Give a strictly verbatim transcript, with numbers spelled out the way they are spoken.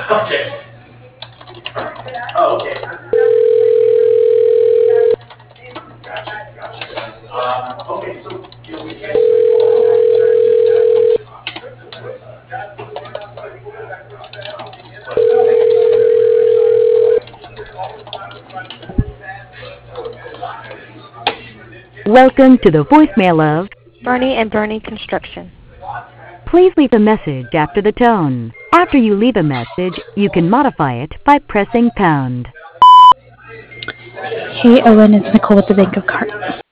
Okay. Oh, okay. Um, okay, so, you know, we can't. Welcome to the voicemail of Bernie and Bernie Construction. Please leave a message after the tone. After you leave a message, you can modify it by pressing pound. Hey Owen, it's Nicole with the Bank of Car-